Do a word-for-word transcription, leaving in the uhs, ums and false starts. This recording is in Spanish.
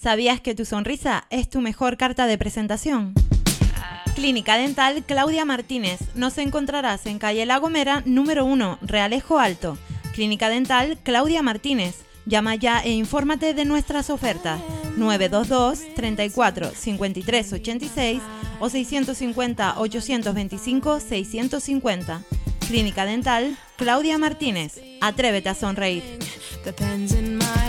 ¿Sabías que tu sonrisa es tu mejor carta de presentación? Clínica Dental Claudia Martínez. Nos encontrarás en calle La Gomera, número uno, Realejo Alto. Clínica Dental Claudia Martínez. Llama ya e infórmate de nuestras ofertas. nueve dos dos, treinta y cuatro, cincuenta y tres ochenta y seis o seiscientos cincuenta, ochocientos veinticinco, seiscientos cincuenta. Clínica Dental Claudia Martínez. Atrévete a sonreír.